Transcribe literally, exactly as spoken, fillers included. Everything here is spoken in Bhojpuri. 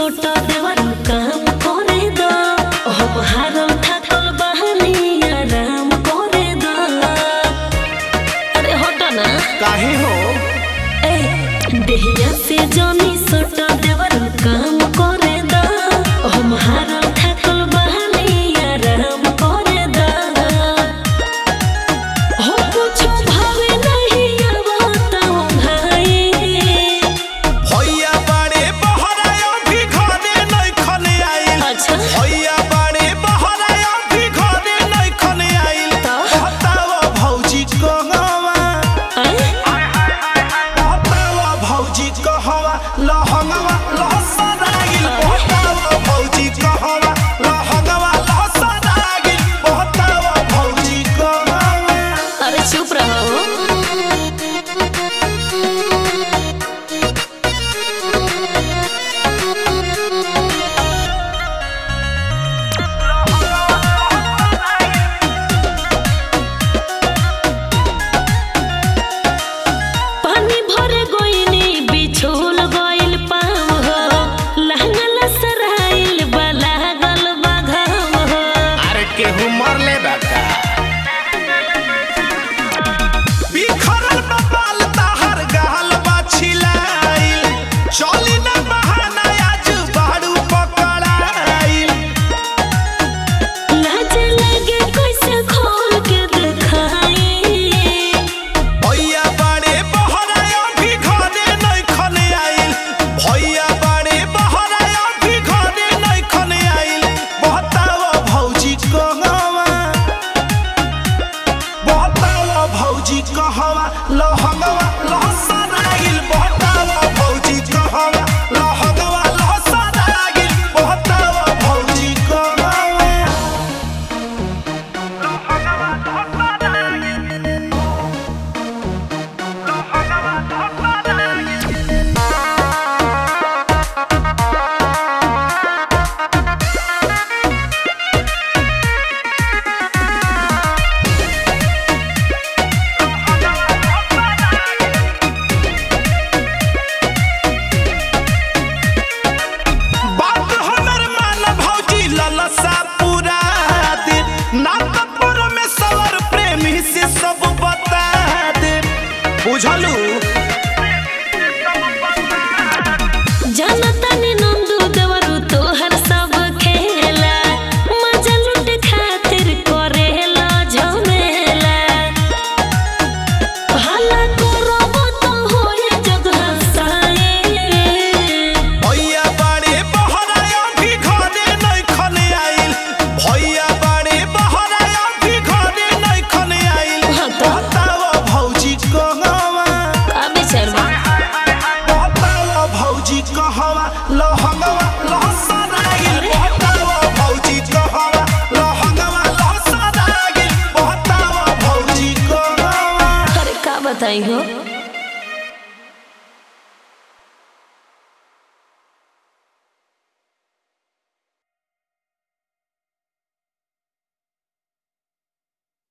सोटा देवर काम करे दो हम हारम थकल बहानी आराम करे दो। अरे हटो ना काहे हो ए देहिया से जानी सोटा देवर काम करे दो हम हारम थकल बहानी आराम करे दो। हो कुछ भावे नहीं बताओ भाई भैया बाड़े बहराया भी घरे नहीं खने आइल। अच्छा भैया बाड़े बहराया भी घरे नहीं खने आइल। बतावा भौजी कहवा बतावा भौजी कहवा लहंगवा लहसरागिल। बतावा भौजी कहवा लहंगवा लहसरागिल। बतावा भौजी कहवा। अरे चुप रहो पानी भरे गोइनी बिछोल गइल पाव हो लहंगा लसराइल बला गल बाघाव हो। अरे केहू मरले बाका बिखरल बाल ताहर गहल बाछिलाइल। चली ना बहाना आज बाड़ू पकड़ाइल। लाज लगे कैसे खोल के दिखाई भैया बाड़े बहराया भी घरे नहीं खने आइल। भैया बाड़े बहराया भी घरे नहीं खने आइल। बतावा भौजी कहवा बतावा भौजी कहवा लहंगवा लहसरागिल। बतावा भौजी कहवा लहंगवा लहसरागिल। बतावा भौजी कहवा बात हमर मान भौजी ललसा पूरा दे। नाटकपुर में सवर प्रेमी से सब बता दे। बुझलू जनता ने नंदू देवरू तोहर सब खेला मजा लूट खातिर करेला झमेला। भला करब तो होए जग हंसाए भैया बाड़े बहराया भी घरे नहीं खने आइल। भैया बाड़े बहराया भी घरे नहीं खने आइल। हाँ तो? बतावा भौजी कहवा का विचार बा बतावा भौजी कहवा लहंगवा लहसरागिल। बतावा भौजी कहवा लहंगवा लहसरागिल। बतावा भौजी कहवा अरे का बताई हो।